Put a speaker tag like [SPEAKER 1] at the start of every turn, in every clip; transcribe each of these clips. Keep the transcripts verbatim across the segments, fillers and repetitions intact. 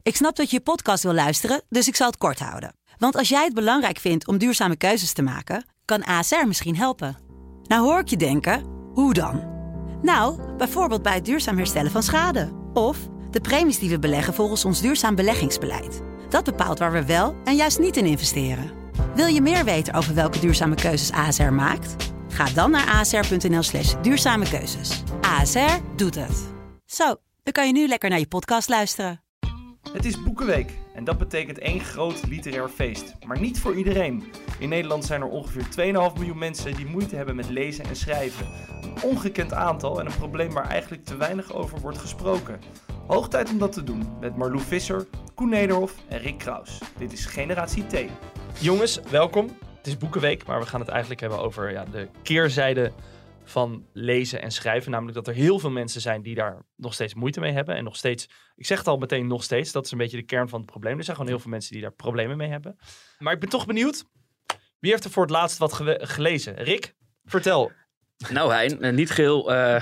[SPEAKER 1] Ik snap dat je je podcast wil luisteren, dus ik zal het kort houden. Want als jij het belangrijk vindt om duurzame keuzes te maken, kan A S R misschien helpen. Nou hoor ik je denken, hoe dan? Nou, bijvoorbeeld bij het duurzaam herstellen van schade. Of de premies die we beleggen volgens ons duurzaam beleggingsbeleid. Dat bepaalt waar we wel en juist niet in investeren. Wil je meer weten over welke duurzame keuzes A S R maakt? Ga dan naar asr.nl slash duurzame keuzes. A S R doet het. Zo, dan kan je nu lekker naar je podcast luisteren.
[SPEAKER 2] Het is Boekenweek en dat betekent één groot literair feest. Maar niet voor iedereen. In Nederland zijn er ongeveer twee komma vijf miljoen mensen die moeite hebben met lezen en schrijven. Een ongekend aantal en een probleem waar eigenlijk te weinig over wordt gesproken. Hoog tijd om dat te doen met Marlou Visser, Koen Nederhof en Rick Kraus. Dit is Generatie T. Jongens, welkom. Het is Boekenweek, maar we gaan het eigenlijk hebben over ja, de keerzijde van lezen en schrijven. Namelijk dat er heel veel mensen zijn die daar nog steeds moeite mee hebben. En nog steeds, ik zeg het al meteen nog steeds, dat is een beetje de kern van het probleem. Er zijn gewoon heel veel mensen die daar problemen mee hebben. Maar ik ben toch benieuwd, wie heeft er voor het laatst wat ge- gelezen? Rick, vertel.
[SPEAKER 3] Nou Hein, niet geheel... Uh,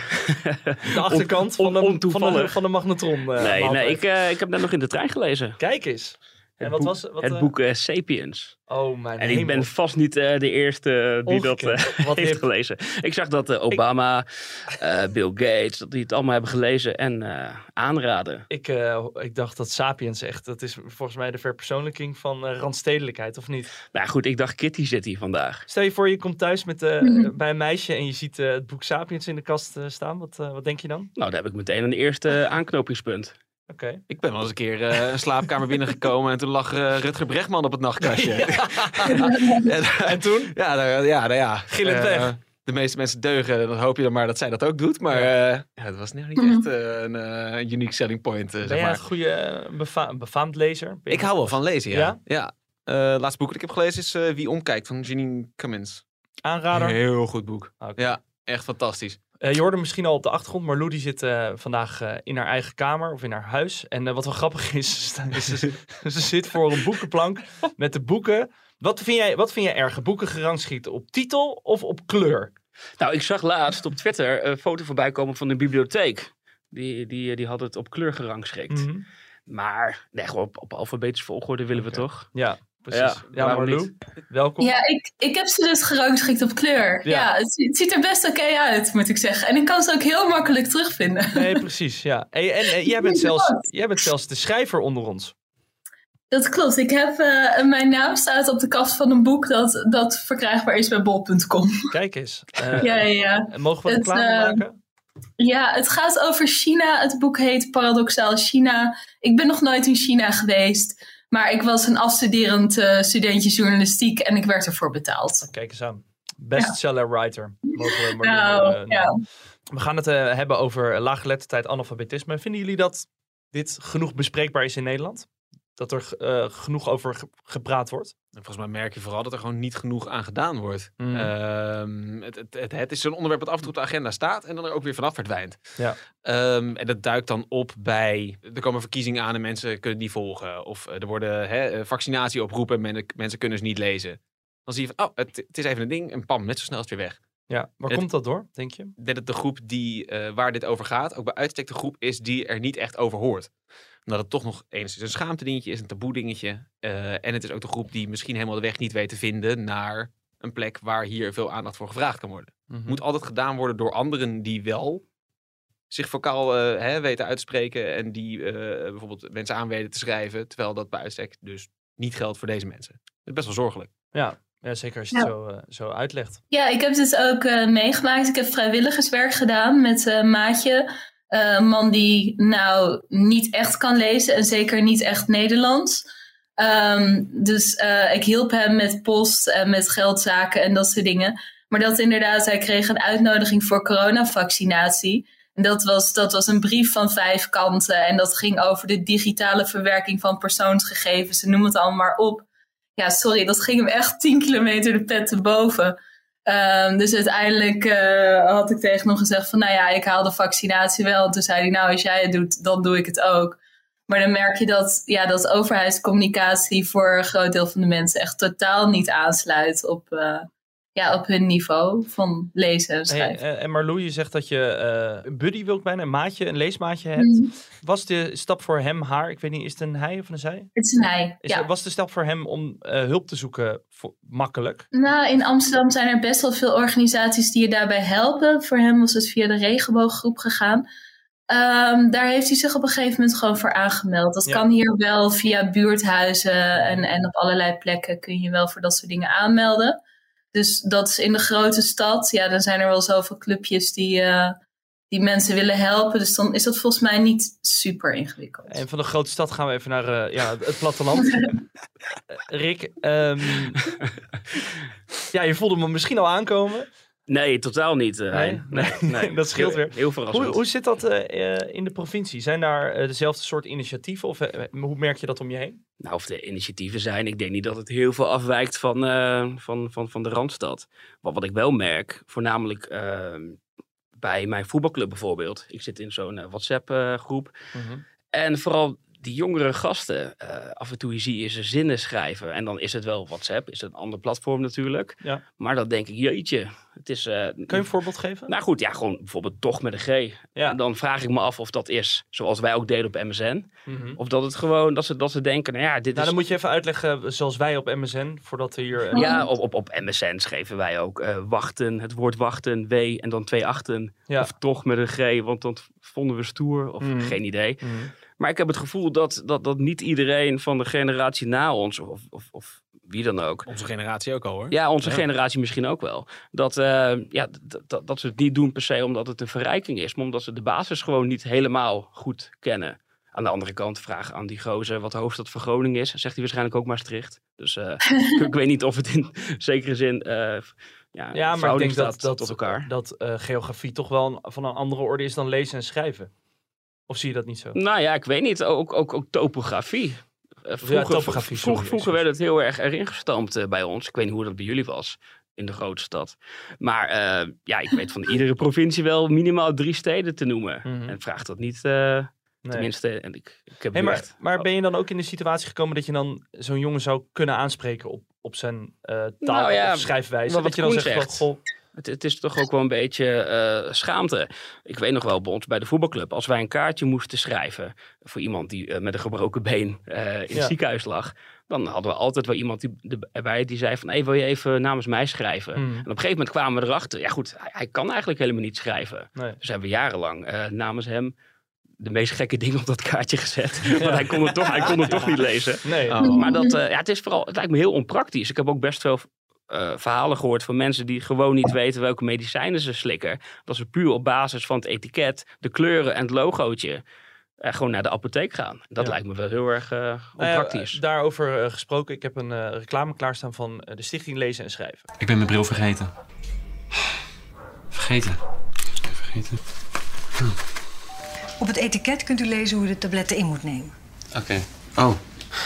[SPEAKER 2] de achterkant
[SPEAKER 3] on, on,
[SPEAKER 2] van, de, van, de,
[SPEAKER 3] van
[SPEAKER 2] de magnetron. Uh,
[SPEAKER 3] nee, nee ik, uh, ik heb net nog in de trein gelezen.
[SPEAKER 2] Kijk eens.
[SPEAKER 3] Het
[SPEAKER 2] en wat
[SPEAKER 3] boek,
[SPEAKER 2] was wat,
[SPEAKER 3] het
[SPEAKER 2] uh...
[SPEAKER 3] boek uh, Sapiens.
[SPEAKER 2] Oh mijn
[SPEAKER 3] En
[SPEAKER 2] hemel.
[SPEAKER 3] ik ben vast niet uh, de eerste uh, die
[SPEAKER 2] Ongekend.
[SPEAKER 3] dat uh,
[SPEAKER 2] Wat
[SPEAKER 3] heeft
[SPEAKER 2] heeft...
[SPEAKER 3] gelezen. Ik zag dat uh, Obama, uh, Bill Gates, dat die het allemaal hebben gelezen en uh, aanraden.
[SPEAKER 2] Ik, uh, ik dacht dat Sapiens echt, dat is volgens mij de verpersoonlijking van uh, randstedelijkheid, of niet?
[SPEAKER 3] Nou goed, ik dacht Kitty zit hier vandaag.
[SPEAKER 2] Stel je voor, je komt thuis met, uh, mm-hmm. bij een meisje en je ziet uh, het boek Sapiens in de kast uh, staan. Wat, uh, wat denk je dan?
[SPEAKER 3] Nou, daar heb ik meteen een eerste aanknopingspunt.
[SPEAKER 2] Okay.
[SPEAKER 4] Ik ben wel eens een keer uh, een slaapkamer binnengekomen en toen lag uh, Rutger Bregman op het nachtkastje. Ja.
[SPEAKER 2] en, en toen?
[SPEAKER 4] Ja, nou, ja, nou, ja.
[SPEAKER 2] Gillend
[SPEAKER 4] uh,
[SPEAKER 2] weg.
[SPEAKER 4] De meeste mensen deugen, dan hoop je dan maar dat zij dat ook doet. Maar ja. Uh, ja, dat was nog niet echt uh, een uh, unique selling point. Uh,
[SPEAKER 2] ben
[SPEAKER 4] zeg
[SPEAKER 2] jij
[SPEAKER 4] maar.
[SPEAKER 2] een goede, befa- befaamd lezer?
[SPEAKER 4] Ik hou wel van lezen, ja.
[SPEAKER 2] Ja?
[SPEAKER 4] ja. Uh, laatste boek dat ik heb gelezen is uh, Wie omkijkt van Janine Cummins.
[SPEAKER 2] Aanrader?
[SPEAKER 4] Heel goed boek.
[SPEAKER 2] Okay.
[SPEAKER 4] Ja, echt fantastisch.
[SPEAKER 2] Uh, je hoorde misschien al op de achtergrond, maar Lou die zit uh, vandaag uh, in haar eigen kamer of in haar huis. En uh, wat wel grappig is, is ze, ze zit voor een boekenplank met de boeken. Wat vind jij, wat vind jij erger? Boeken gerangschikt op titel of op kleur?
[SPEAKER 3] Nou, ik zag laatst op Twitter een foto voorbij komen van de bibliotheek. Die, die, die had het op kleur gerangschikt. Mm-hmm. Maar nee, gewoon op, op alfabetische volgorde willen okay. we toch?
[SPEAKER 2] Ja. Precies. Ja, ja Marlou, welkom.
[SPEAKER 5] Ja, ik, ik heb ze dus gerangschikt op kleur. Ja, ja het, het ziet er best oké okay uit, moet ik zeggen. En ik kan ze ook heel makkelijk terugvinden.
[SPEAKER 2] Nee, precies, ja. En, en, en jij, bent zelfs, jij bent zelfs de schrijver onder ons.
[SPEAKER 5] Dat klopt. Ik heb, uh, mijn naam staat op de kaft van een boek dat, dat verkrijgbaar is bij bol punt com.
[SPEAKER 2] Kijk eens. Uh,
[SPEAKER 5] ja, ja, ja.
[SPEAKER 2] Mogen we het reclame uh, maken?
[SPEAKER 5] Ja, het gaat over China. Het boek heet Paradoxaal China. Ik ben nog nooit in China geweest. Maar ik was een afstuderend uh, studentje journalistiek en ik werd ervoor betaald.
[SPEAKER 2] Kijk eens aan. Bestseller ja. writer. Mogen we, maar
[SPEAKER 5] nou,
[SPEAKER 2] doen, uh,
[SPEAKER 5] ja.
[SPEAKER 2] We gaan het uh, hebben over laaggeletterdheid, analfabetisme. Vinden jullie dat dit genoeg bespreekbaar is in Nederland? Dat er uh, genoeg over ge- gepraat wordt?
[SPEAKER 4] Volgens mij merk je vooral dat er gewoon niet genoeg aan gedaan wordt. Mm. Uh, het, het, het, het is zo'n onderwerp dat af en toe op de agenda staat en dan er ook weer vanaf verdwijnt.
[SPEAKER 2] Ja.
[SPEAKER 4] Um, en dat duikt dan op bij, er komen verkiezingen aan en mensen kunnen die volgen. Of er worden hè, vaccinatie oproepen en men, mensen kunnen ze niet lezen. Dan zie je van, oh, het, het is even een ding en pam, net zo snel is het weer weg.
[SPEAKER 2] Ja, waar het, komt dat door, denk je?
[SPEAKER 4] Dat het de groep die, uh, waar dit over gaat, ook bij uitstek de groep is die er niet echt over hoort. Omdat het toch nog enigszins een schaamtedingetje is, een taboe dingetje. Uh, en het is ook de groep die misschien helemaal de weg niet weet te vinden naar een plek waar hier veel aandacht voor gevraagd kan worden. Mm-hmm. Moet altijd gedaan worden door anderen die wel zich vocaal uh, hè, weten uit te spreken en die uh, bijvoorbeeld mensen aan weten te schrijven, terwijl dat bij uitstek dus niet geldt voor deze mensen. Dat is best wel zorgelijk.
[SPEAKER 2] Ja. Ja, zeker als je ja. het zo, uh, zo uitlegt.
[SPEAKER 5] Ja, ik heb dit ook uh, meegemaakt. Ik heb vrijwilligerswerk gedaan met een uh, maatje. Uh, een man die nou niet echt kan lezen en zeker niet echt Nederlands. Um, dus uh, ik hielp hem met post en met geldzaken en dat soort dingen. Maar dat inderdaad, hij kreeg een uitnodiging voor coronavaccinatie. En dat was, dat was een brief van vijf kanten. En dat ging over de digitale verwerking van persoonsgegevens. Noem het allemaal maar op. Ja, sorry, dat ging hem echt tien kilometer de pet te boven. Um, dus uiteindelijk uh, had ik tegen hem gezegd van, nou ja, ik haal de vaccinatie wel. En toen zei hij, nou, als jij het doet, dan doe ik het ook. Maar dan merk je dat, ja, dat overheidscommunicatie voor een groot deel van de mensen echt totaal niet aansluit op, uh, ja, op hun niveau van lezen en schrijven.
[SPEAKER 2] Hey, uh, en Marlou, je zegt dat je uh, een buddy wil ik bijna, een maatje, een leesmaatje hebt. Mm. Was de stap voor hem, haar, ik weet niet, is het een hij of een zij?
[SPEAKER 5] Het is een hij,
[SPEAKER 2] is,
[SPEAKER 5] ja.
[SPEAKER 2] Was de stap voor hem om uh, hulp te zoeken voor, makkelijk?
[SPEAKER 5] Nou, in Amsterdam zijn er best wel veel organisaties die je daarbij helpen. Voor hem was het via de regenbooggroep gegaan. Um, daar heeft hij zich op een gegeven moment gewoon voor aangemeld. Dat ja. kan hier wel via buurthuizen en, en op allerlei plekken kun je wel voor dat soort dingen aanmelden. Dus dat is in de grote stad. Ja, dan zijn er wel zoveel clubjes die, uh, die mensen willen helpen. Dus dan is dat volgens mij niet super ingewikkeld.
[SPEAKER 2] En van de grote stad gaan we even naar uh, ja, het platteland. Rick, um, ja, je voelde me misschien al aankomen.
[SPEAKER 3] Nee, totaal niet. Uh,
[SPEAKER 2] nee? Nee, nee, nee, dat scheelt weer.
[SPEAKER 3] Heel verrassend.
[SPEAKER 2] Hoe, hoe zit dat uh, in de provincie? Zijn daar uh, dezelfde soort initiatieven? Of uh, hoe merk je dat om je heen?
[SPEAKER 3] Nou, of de initiatieven zijn, ik denk niet dat het heel veel afwijkt van, uh, van, van, van de Randstad. Wat, wat ik wel merk, voornamelijk uh, bij mijn voetbalclub bijvoorbeeld. Ik zit in zo'n uh, WhatsApp uh, groep. Mm-hmm. En vooral die jongere gasten, uh, af en toe zie je ze zinnen schrijven. En dan is het wel WhatsApp, is het een ander platform natuurlijk.
[SPEAKER 2] Ja.
[SPEAKER 3] Maar dan denk ik, jeetje. Het is, uh,
[SPEAKER 2] Kun je een voorbeeld geven?
[SPEAKER 3] Nou goed, ja, gewoon bijvoorbeeld toch met een G. Ja. En dan vraag ik me af of dat is, zoals wij ook deden op M S N. Mm-hmm. Of dat het gewoon, dat ze, dat ze denken, nou ja, dit
[SPEAKER 2] nou,
[SPEAKER 3] is...
[SPEAKER 2] dan moet je even uitleggen, zoals wij op M S N, voordat we hier... Uh...
[SPEAKER 3] Ja, op, op, op M S N schreven wij ook uh, wachten, het woord wachten, W en dan twee achten. Ja. Of toch met een G, want dan vonden we stoer. Of mm-hmm. geen idee. Mm-hmm. Maar ik heb het gevoel dat, dat, dat niet iedereen van de generatie na ons, of, of, of wie dan ook.
[SPEAKER 4] Onze generatie ook al hoor.
[SPEAKER 3] Ja, onze ja. generatie misschien ook wel. Dat, uh, ja, d- d- dat ze het niet doen per se omdat het een verrijking is, maar omdat ze de basis gewoon niet helemaal goed kennen. Aan de andere kant vraag aan die gozer wat de hoofdstad van Groningen is. Zegt hij waarschijnlijk ook Maastricht. Dus uh, ik weet niet of het in zekere zin uh, ja,
[SPEAKER 2] ja, maar ik denk dat, dat,
[SPEAKER 3] tot elkaar.
[SPEAKER 2] dat uh, geografie toch wel een, van een andere orde is dan lezen en schrijven. Of zie je dat niet zo?
[SPEAKER 3] Nou ja, ik weet niet. Ook, ook, ook topografie. Vroeger, ja, topografie, vroeger, vroeger werd het heel erg erin gestampt uh, bij ons. Ik weet niet hoe dat bij jullie was in de grote stad. Maar uh, ja, ik weet van iedere provincie wel minimaal drie steden te noemen. Mm-hmm. En vraag dat niet, uh, nee. tenminste. En ik, ik heb
[SPEAKER 2] hey, maar,
[SPEAKER 3] echt...
[SPEAKER 2] maar ben je dan ook in de situatie gekomen dat je dan zo'n jongen zou kunnen aanspreken op, op zijn uh, taal nou ja, of schrijfwijze?
[SPEAKER 3] Wat
[SPEAKER 2] dat je
[SPEAKER 3] dan
[SPEAKER 2] zegt,
[SPEAKER 3] zegt.
[SPEAKER 2] Goh,
[SPEAKER 3] Het, het is toch ook wel een beetje uh, schaamte. Ik weet nog wel bij ons bij de voetbalclub. Als wij een kaartje moesten schrijven voor iemand die uh, met een gebroken been uh, in ja. het ziekenhuis lag. Dan hadden we altijd wel iemand die, erbij die zei van... Hey, wil je even namens mij schrijven? Mm. En op een gegeven moment kwamen we erachter. Ja goed, hij, hij kan eigenlijk helemaal niet schrijven. Nee. Dus hebben we jarenlang uh, namens hem... de meest gekke dingen op dat kaartje gezet. Ja. Want hij kon het toch, hij kon het toch niet lezen. Nee. Oh. Maar dat, uh, ja, het is vooral, het lijkt me heel onpraktisch. Ik heb ook best veel uh, verhalen gehoord van mensen die gewoon niet weten welke medicijnen ze slikken. Dat ze puur op basis van het etiket, de kleuren en het logootje uh, gewoon naar de apotheek gaan. Dat ja. lijkt me wel heel erg uh, onpraktisch.
[SPEAKER 2] Uh, daarover uh, gesproken, ik heb een uh, reclame klaarstaan van uh, de Stichting Lezen en Schrijven.
[SPEAKER 6] Ik ben mijn bril vergeten. Vergeten. Vergeten. Hm.
[SPEAKER 7] Op het etiket kunt u lezen hoe u de tabletten in moet nemen.
[SPEAKER 6] Oké. Okay. Oh.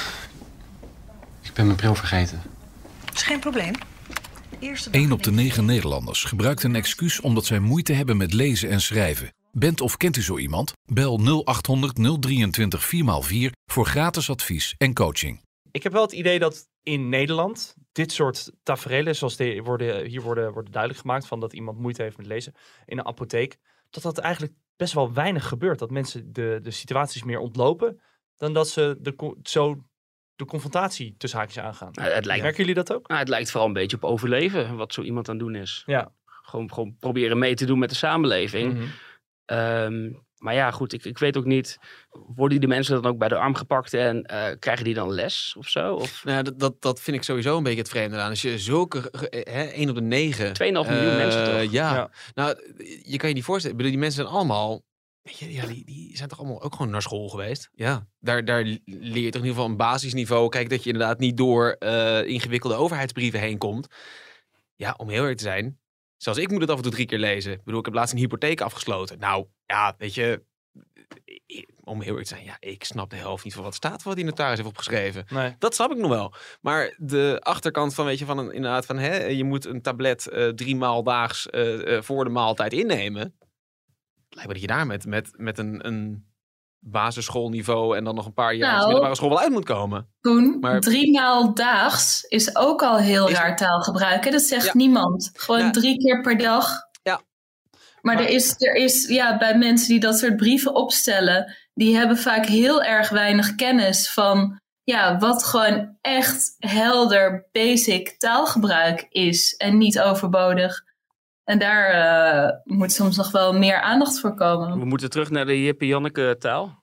[SPEAKER 6] Ik ben mijn bril vergeten.
[SPEAKER 7] Dat is geen probleem.
[SPEAKER 8] Eén op de negen Nederlanders gebruikt een excuus omdat zij moeite hebben met lezen en schrijven. Bent of kent u zo iemand? Bel nul achthonderd nul drieëntwintig vier maal vier voor gratis advies en coaching.
[SPEAKER 2] Ik heb wel het idee dat in Nederland dit soort taferelen, zoals die worden, hier worden, worden duidelijk gemaakt van dat iemand moeite heeft met lezen in een apotheek, dat dat eigenlijk best wel weinig gebeurt. Dat mensen de, de situaties meer ontlopen dan dat ze de, zo de confrontatie tussen haakjes aangaan.
[SPEAKER 3] Nou, het lijkt,
[SPEAKER 2] Merken jullie dat ook?
[SPEAKER 3] Nou, het lijkt vooral een beetje op overleven wat zo iemand aan het doen is.
[SPEAKER 2] Ja.
[SPEAKER 3] Gewoon, gewoon proberen mee te doen met de samenleving. Mm-hmm. Um, maar ja, goed, ik, ik weet ook niet, worden die mensen dan ook bij de arm gepakt en uh, krijgen die dan les of zo? Of?
[SPEAKER 4] Nou, dat, dat, dat vind ik sowieso een beetje het vreemde aan. Als je zulke, hè, één op de negen...
[SPEAKER 3] twee komma vijf uh, miljoen mensen toch?
[SPEAKER 4] Ja. ja, nou, je kan je niet voorstellen. Ik bedoel, die mensen zijn allemaal... Weet je, ja, die, die zijn toch allemaal ook gewoon naar school geweest? Ja. Daar, daar leer je toch in ieder geval een basisniveau. Kijk, dat je inderdaad niet door uh, ingewikkelde overheidsbrieven heen komt. Ja, om heel eerlijk te zijn... Zelfs ik moet het af en toe drie keer lezen. Ik bedoel, ik heb laatst een hypotheek afgesloten. Nou, ja, weet je... Om heel eerlijk te zijn, ja, ik snap de helft niet van wat staat wat die notaris heeft opgeschreven. Nee. Dat snap ik nog wel. Maar de achterkant van, weet je, van een, inderdaad van, hè, je moet een tablet uh, drie maal daags uh, uh, voor de maaltijd innemen. Lijkt me dat je daar met, met, met een, een basisschoolniveau en dan nog een paar jaar
[SPEAKER 5] Nou,
[SPEAKER 4] de middelbare school wel uit moet komen.
[SPEAKER 5] Toen,
[SPEAKER 4] Maar-
[SPEAKER 5] drie maal daags is ook al heel
[SPEAKER 4] Is-
[SPEAKER 5] raar taalgebruik. Hè? Dat zegt
[SPEAKER 4] Ja.
[SPEAKER 5] niemand. Gewoon
[SPEAKER 4] Ja.
[SPEAKER 5] drie keer per dag.
[SPEAKER 4] Ja.
[SPEAKER 5] Maar,
[SPEAKER 2] Maar-
[SPEAKER 5] er is, er is ja, bij mensen die dat soort brieven opstellen, die hebben vaak heel erg weinig kennis van ja, wat gewoon echt helder, basic taalgebruik is en niet overbodig. En daar uh, moet soms nog wel meer aandacht voor komen.
[SPEAKER 3] We moeten terug naar de Jippe Janneke taal.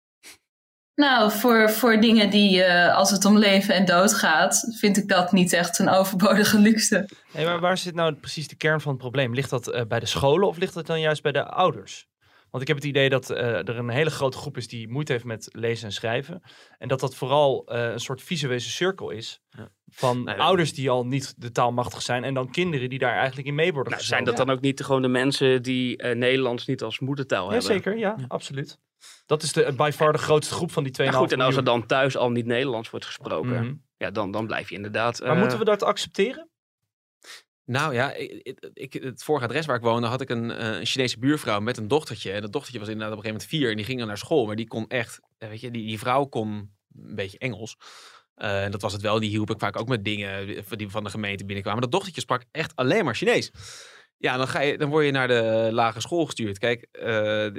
[SPEAKER 5] Nou, voor, voor dingen die, uh, als het om leven en dood gaat, vind ik dat niet echt een overbodige luxe.
[SPEAKER 2] Hey, maar waar zit nou precies de kern van het probleem? Ligt dat uh, bij de scholen of ligt dat dan juist bij de ouders? Want ik heb het idee dat uh, er een hele grote groep is die moeite heeft met lezen en schrijven. En dat dat vooral uh, een soort visuele cirkel is. Ja. Van nee, ouders die al niet de taal machtig zijn. En dan kinderen die daar eigenlijk in mee worden
[SPEAKER 3] nou,
[SPEAKER 2] gezogen.
[SPEAKER 3] Zijn dat dan ook niet gewoon de mensen die uh, Nederlands niet als moedertaal
[SPEAKER 2] ja,
[SPEAKER 3] hebben?
[SPEAKER 2] Zeker, ja, ja, absoluut. Dat is de, by far de grootste groep van die twee komma vijf
[SPEAKER 3] ja, goed,
[SPEAKER 2] miljoen.
[SPEAKER 3] En als er dan thuis al niet Nederlands wordt gesproken, mm-hmm. ja, dan, dan blijf je inderdaad...
[SPEAKER 2] Maar uh, moeten we dat accepteren?
[SPEAKER 4] Nou ja, ik, ik, het vorige adres waar ik woonde had ik een, een Chinese buurvrouw met een dochtertje. En dat dochtertje was inderdaad op een gegeven moment vier en die ging dan naar school. Maar die kon echt, weet je, die, die vrouw kon een beetje Engels. En uh, dat was het wel, die hielp ik vaak ook met dingen die van de gemeente binnenkwamen. Maar dat dochtertje sprak echt alleen maar Chinees. Ja, dan, ga je, dan word je naar de lagere school gestuurd. Kijk, uh,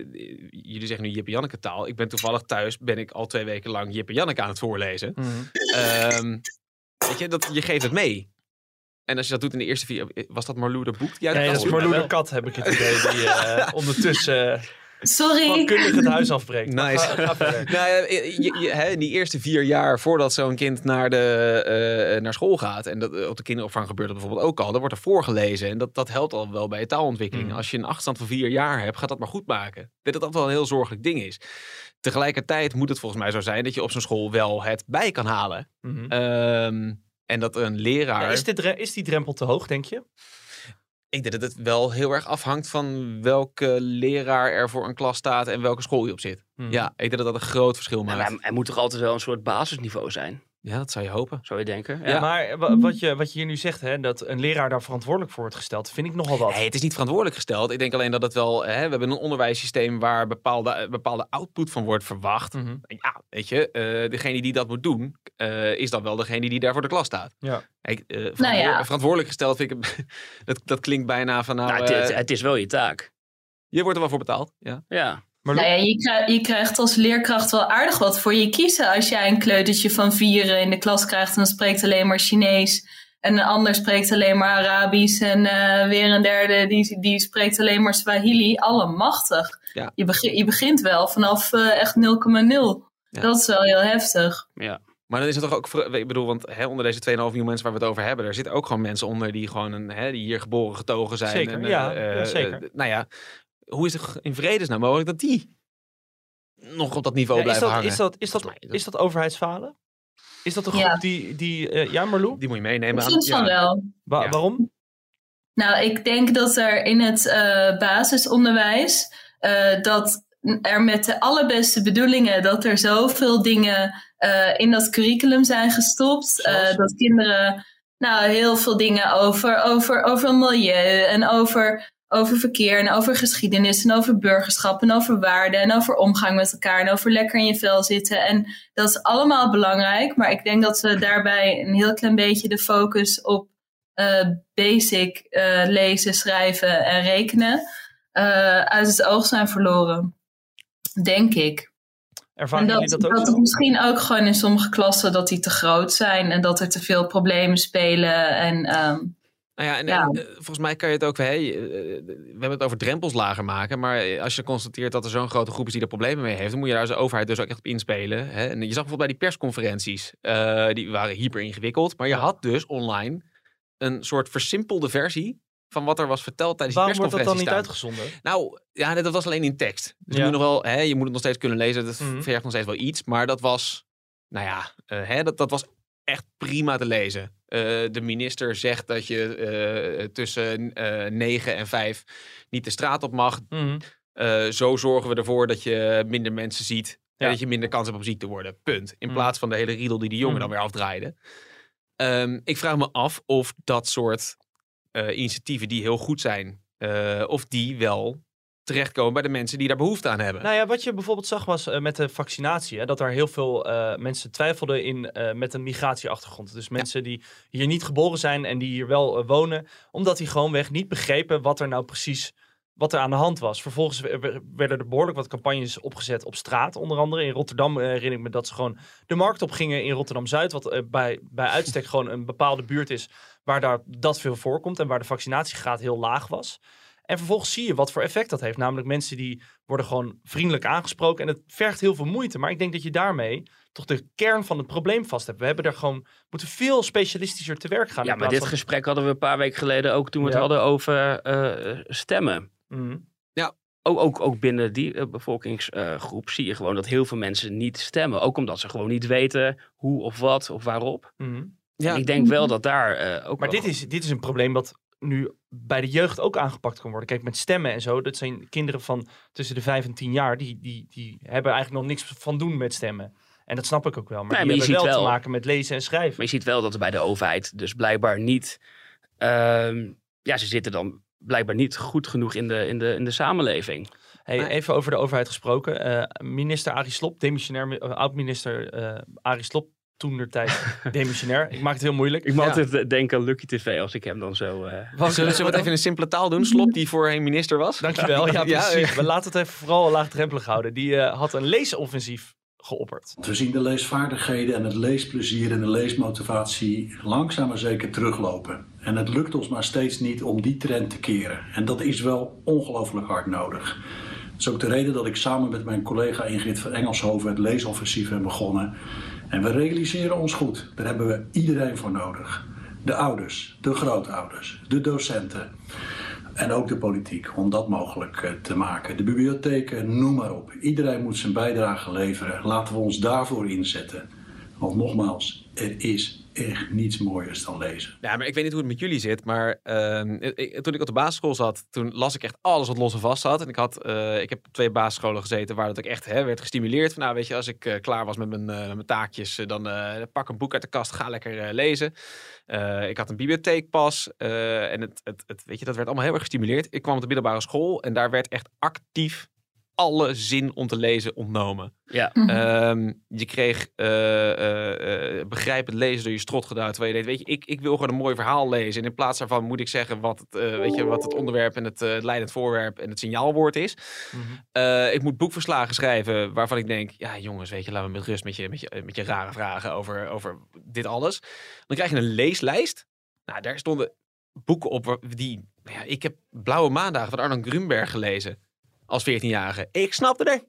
[SPEAKER 4] jullie zeggen nu Jippe Janneke taal. Ik ben toevallig thuis, ben ik al twee weken lang Jippe Janneke aan het voorlezen. Mm-hmm. Um, weet je, dat, je geeft het mee. En als je dat doet in de eerste vier... Was dat Marlou de boek? Die
[SPEAKER 2] ja, ja, dat is Marlou de kat, heb ik het idee. Die uh, ondertussen... Uh,
[SPEAKER 5] Sorry.
[SPEAKER 2] kundig het huis afbreekt.
[SPEAKER 4] Nice. Ga, ga nou, je, je, he, in die eerste vier jaar voordat zo'n kind naar, de, uh, naar school gaat. En dat, op de kinderopvang gebeurt dat bijvoorbeeld ook al. Dan wordt er voorgelezen. En dat, dat helpt al wel bij je taalontwikkeling. Mm. Als je een achterstand van vier jaar hebt, gaat dat maar goed maken. Ik denk dat dat wel een heel zorgelijk ding is. Tegelijkertijd moet het volgens mij zo zijn dat je op zo'n school wel het bij kan halen. Mm-hmm. Um, en dat een leraar...
[SPEAKER 2] Ja, is, dit, is die drempel te hoog, denk je?
[SPEAKER 4] Ik denk dat het wel heel erg afhangt van welke leraar er voor een klas staat en welke school je op zit. Hmm. Ja, ik denk dat dat een groot verschil maakt.
[SPEAKER 3] Ja, maar er moet toch altijd wel een soort basisniveau zijn?
[SPEAKER 4] Ja, dat zou je hopen.
[SPEAKER 3] Zou je denken.
[SPEAKER 2] Ja, ja maar w- wat, je, wat je hier nu zegt, hè, dat een leraar daar verantwoordelijk voor wordt gesteld, vind ik nogal wat.
[SPEAKER 4] Nee, het is niet verantwoordelijk gesteld. Ik denk alleen dat het wel... Hè, we hebben een onderwijssysteem waar bepaalde, bepaalde output van wordt verwacht. Mm-hmm. Ja, weet je, uh, degene die dat moet doen, uh, is dan wel degene die daar voor de klas staat.
[SPEAKER 2] Ja.
[SPEAKER 4] Kijk, uh, verantwoord, nou ja. verantwoordelijk gesteld vind ik... dat, dat klinkt bijna van nou...
[SPEAKER 3] nou het, is, uh, het is wel je taak.
[SPEAKER 4] Je wordt er wel voor betaald, ja.
[SPEAKER 3] Ja.
[SPEAKER 5] Maar nou ja, je, krijg, je krijgt als leerkracht wel aardig wat voor je kiezen. Als jij een kleutertje van vier in de klas krijgt en dan spreekt alleen maar Chinees. En een ander spreekt alleen maar Arabisch. En uh, weer een derde die, die spreekt alleen maar Swahili. Allemachtig. Ja. Je, begin, je begint wel vanaf uh, echt nul komma nul. Ja. Dat is wel heel heftig.
[SPEAKER 3] Ja.
[SPEAKER 4] Maar dan is het toch ook, ik bedoel, want hè, onder deze twee komma vijf miljoen mensen waar we het over hebben, er zitten ook gewoon mensen onder die gewoon een, hè, die hier geboren getogen zijn.
[SPEAKER 2] Zeker,
[SPEAKER 4] en,
[SPEAKER 2] ja,
[SPEAKER 4] uh,
[SPEAKER 2] ja, zeker.
[SPEAKER 4] Uh, nou ja, hoe is het in vredesnaam mogelijk dat die nog op dat niveau
[SPEAKER 2] ja,
[SPEAKER 4] blijven
[SPEAKER 2] is dat,
[SPEAKER 4] hangen?
[SPEAKER 2] Is dat, is, dat, is, dat, is dat overheidsfalen? Is dat een groep
[SPEAKER 5] ja.
[SPEAKER 2] die... die uh, ja, Marlou?
[SPEAKER 4] Die moet je meenemen.
[SPEAKER 5] Ik vind
[SPEAKER 4] ja.
[SPEAKER 5] van wel.
[SPEAKER 2] Wa-
[SPEAKER 4] ja.
[SPEAKER 2] Waarom?
[SPEAKER 5] Nou, ik denk dat er in het uh, basisonderwijs... Uh, dat er met de allerbeste bedoelingen... dat er zoveel dingen uh, in dat curriculum zijn gestopt. Uh, dat kinderen nou, heel veel dingen over, over, over milieu en over... over verkeer en over geschiedenis en over burgerschap en over waarden en over omgang met elkaar en over lekker in je vel zitten. En dat is allemaal belangrijk, maar ik denk dat we daarbij een heel klein beetje de focus op uh, basic uh, lezen, schrijven en rekenen uh, uit het oog zijn verloren. Denk ik.
[SPEAKER 2] Ervaren jullie dat ook
[SPEAKER 5] dat
[SPEAKER 2] zo?
[SPEAKER 5] het misschien ook gewoon in sommige klassen dat die te groot zijn en dat er te veel problemen spelen en... Um,
[SPEAKER 4] Nou ja, en,
[SPEAKER 5] ja.
[SPEAKER 4] en uh, volgens mij kan je het ook... Hey, uh, we hebben het over drempels lager maken. Maar als je constateert dat er zo'n grote groep is die er problemen mee heeft... dan moet je daar als overheid dus ook echt op inspelen. Hè? En je zag bijvoorbeeld bij die persconferenties. Uh, die waren hyper ingewikkeld. Maar je had dus online een soort versimpelde versie... van wat er was verteld tijdens
[SPEAKER 2] Waarom
[SPEAKER 4] die persconferenties.
[SPEAKER 2] Waarom wordt dat dan niet uitgezonden?
[SPEAKER 4] Nou, ja, dat was alleen in tekst. Dus
[SPEAKER 2] ja.
[SPEAKER 4] moet je, nog wel, hè, je moet het nog steeds kunnen lezen. Dat
[SPEAKER 2] mm-hmm.
[SPEAKER 4] vergt nog steeds wel iets. Maar dat was... Nou ja, uh, hè, dat, dat was... echt prima te lezen. Uh, de minister zegt dat je uh, tussen uh, negen en vijf niet de straat op mag.
[SPEAKER 2] Mm-hmm.
[SPEAKER 4] Uh, zo zorgen we ervoor dat je minder mensen ziet.
[SPEAKER 2] Ja.
[SPEAKER 4] En dat je minder kans hebt om ziek te worden. Punt. In mm-hmm. plaats van de hele riedel die die jongen mm-hmm. dan weer afdraaide. Um, ik vraag me af of dat soort uh, initiatieven die heel goed zijn... Uh, of die wel terechtkomen bij de mensen die daar behoefte aan hebben.
[SPEAKER 2] Nou ja, wat je bijvoorbeeld zag was uh, met de vaccinatie. Hè, dat er heel veel uh, mensen twijfelden in uh, met een migratieachtergrond. Dus mensen ja. die hier niet geboren zijn en die hier wel uh, wonen. Omdat die gewoonweg niet begrepen wat er nou precies wat er aan de hand was. Vervolgens werden er behoorlijk wat campagnes opgezet op straat. Onder andere in Rotterdam uh, herinner ik me dat ze gewoon de markt op gingen in Rotterdam-Zuid. Wat uh, bij, bij uitstek gewoon een bepaalde buurt is waar daar dat veel voorkomt. En waar de vaccinatiegraad heel laag was. En vervolgens zie je wat voor effect dat heeft. Namelijk mensen die worden gewoon vriendelijk aangesproken. En het vergt heel veel moeite. Maar ik denk dat je daarmee toch de kern van het probleem vast hebt. We hebben er gewoon, moeten veel specialistischer te werk gaan.
[SPEAKER 3] Ja, maar dit van... gesprek hadden we een paar weken geleden ook toen we ja. het hadden over uh, stemmen.
[SPEAKER 4] Mm. Ja.
[SPEAKER 3] Ook, ook, ook binnen die uh, bevolkingsgroep uh, zie je gewoon dat heel veel mensen niet stemmen. Ook omdat ze gewoon niet weten hoe of wat of waarop.
[SPEAKER 2] Mm.
[SPEAKER 3] Ja. En ik denk wel dat daar uh, ook
[SPEAKER 2] Maar
[SPEAKER 3] wel...
[SPEAKER 2] dit is, dit is een probleem dat nu bij de jeugd ook aangepakt kan worden. Kijk, met stemmen en zo, dat zijn kinderen van tussen de vijf en tien jaar, die, die, die hebben eigenlijk nog niks van doen met stemmen. En dat snap ik ook wel. Maar nee, die maar hebben wel, wel te maken met lezen en schrijven.
[SPEAKER 3] Maar je ziet wel dat er bij de overheid dus blijkbaar niet... Uh, ja, ze zitten dan blijkbaar niet goed genoeg in de, in de, in de samenleving.
[SPEAKER 2] Hey, even over de overheid gesproken. Uh, minister Arie Slob, demissionair, uh, oud-minister uh, Arie Slob, toen der tijd demissionair. Ik maak het heel moeilijk.
[SPEAKER 3] Ik mag
[SPEAKER 2] ja.
[SPEAKER 3] altijd denken aan Lucky T V als ik hem dan zo... Uh...
[SPEAKER 4] Zullen, zullen we het even in een simpele taal doen? Slob, die voorheen minister was.
[SPEAKER 2] Dankjewel. Ja, precies. Ja, we laten het even vooral laagdrempelig houden. Die uh, had een leesoffensief geopperd.
[SPEAKER 9] We zien de leesvaardigheden en het leesplezier en de leesmotivatie langzaam maar zeker teruglopen. En het lukt ons maar steeds niet om die trend te keren. En dat is wel ongelooflijk hard nodig. Dat is ook de reden dat ik samen met mijn collega Ingrid van Engelshoven het leesoffensief heb begonnen. En we realiseren ons goed. Daar hebben we iedereen voor nodig. De ouders, de grootouders, de docenten en ook de politiek om dat mogelijk te maken. De bibliotheken, noem maar op. Iedereen moet zijn bijdrage leveren. Laten we ons daarvoor inzetten. Want nogmaals, er is echt niets mooiers dan lezen.
[SPEAKER 4] Ja, maar ik weet niet hoe het met jullie zit, maar uh, ik, toen ik op de basisschool zat, toen las ik echt alles wat los en vast zat. En ik had, uh, ik heb op twee basisscholen gezeten waar dat ik echt hè, werd gestimuleerd. Van, nou, weet je, als ik uh, klaar was met mijn, uh, mijn taakjes, uh, dan uh, pak een boek uit de kast, ga lekker uh, lezen. Uh, ik had een bibliotheekpas uh, en het, het, het, weet je, dat werd allemaal heel erg gestimuleerd. Ik kwam op de middelbare school en daar werd echt actief alle zin om te lezen ontnomen.
[SPEAKER 3] Ja.
[SPEAKER 4] Um, je kreeg uh, uh, uh, begrijpend lezen door je strot gedaan. Terwijl je deed, weet je, ik, ik wil gewoon een mooi verhaal lezen. En in plaats daarvan moet ik zeggen wat het, uh, weet je, wat het onderwerp en het, uh, het leidend voorwerp en het signaalwoord is. Mm-hmm. Uh, ik moet boekverslagen schrijven waarvan ik denk, ja jongens, weet je, laten we met rust met je, met je, met je rare vragen over, over dit alles. Dan krijg je een leeslijst. Nou, daar stonden boeken op die, nou ja, ik heb Blauwe Maandagen van Arnold Grunberg gelezen. Als veertienjarige. Ik snapte er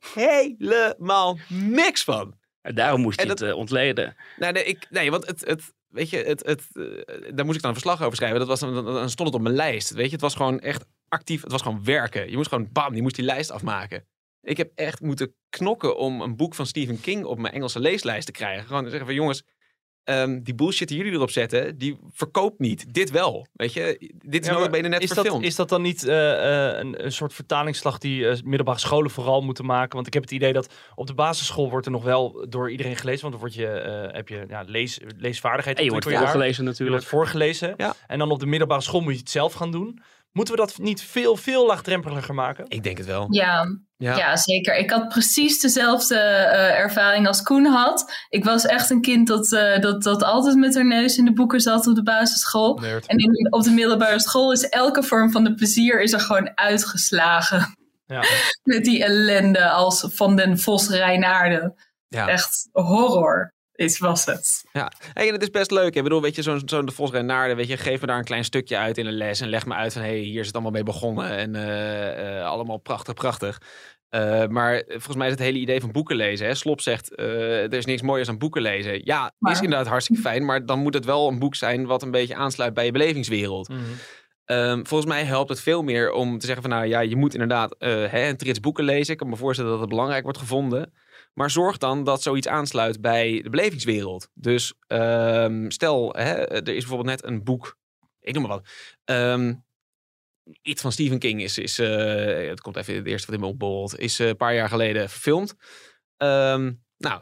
[SPEAKER 4] helemaal niks van.
[SPEAKER 3] En daarom moest je dat, het uh, ontleden.
[SPEAKER 4] Nee, nee, ik, nee want het, het, weet je, het, het, uh, daar moest ik dan een verslag over schrijven. Dat was, dan, dan stond het op mijn lijst. Weet je, het was gewoon echt actief. Het was gewoon werken. Je moest gewoon, bam, je moest die lijst afmaken. Ik heb echt moeten knokken om een boek van Stephen King op mijn Engelse leeslijst te krijgen. Gewoon zeggen van, jongens, Um, die bullshit die jullie erop zetten, die verkoopt niet. Dit wel. Weet je, dit is ja, nooit bijna net
[SPEAKER 2] is
[SPEAKER 4] verfilmd.
[SPEAKER 2] Dat, is dat dan niet uh, uh, een, een soort vertalingsslag die uh, middelbare scholen vooral moeten maken? Want ik heb het idee dat op de basisschool wordt er nog wel door iedereen gelezen. Want dan word je, uh, heb je ja, lees, leesvaardigheid.
[SPEAKER 3] En je wordt voorgelezen natuurlijk.
[SPEAKER 2] Je wordt voorgelezen.
[SPEAKER 4] Ja.
[SPEAKER 2] En dan op de middelbare school moet je het zelf gaan doen. Moeten we dat niet veel, veel laagdrempeliger maken?
[SPEAKER 4] Ik denk het wel.
[SPEAKER 5] Ja, ja. ja zeker. Ik had precies dezelfde uh, ervaring als Koen had. Ik was echt een kind dat, uh, dat, dat altijd met haar neus in de boeken zat op de basisschool. Nerd. En in, op de middelbare school is elke vorm van de plezier is er gewoon uitgeslagen. Ja. Met die ellende als Van den Vos Reinaarden. Ja. Echt horror. Is, was het.
[SPEAKER 4] Ja, hey, en het is best leuk. Ik bedoel, weet je, zo'n zo'n de Vos Reinaarden, weet je, geef me daar een klein stukje uit in een les en leg me uit van, hé, hey, hier is het allemaal mee begonnen en uh, uh, allemaal prachtig, prachtig. Uh, maar volgens mij is het hele idee van boeken lezen. Hè? Slop zegt, uh, er is niks mooiers dan boeken lezen. Ja, maar... is inderdaad hartstikke fijn, maar dan moet het wel een boek zijn wat een beetje aansluit bij je belevingswereld. Mm-hmm. Um, volgens mij helpt het veel meer om te zeggen van, nou ja, je moet inderdaad uh, hè, een trits boeken lezen. Ik kan me voorstellen dat het belangrijk wordt gevonden. Maar zorg dan dat zoiets aansluit bij de belevingswereld. Dus um, stel, hè, er is bijvoorbeeld net een boek, ik noem maar wat. Um, iets van Stephen King is, is uh, het komt even het eerste wat in me opborrelt, is uh, een paar jaar geleden verfilmd. Um, nou,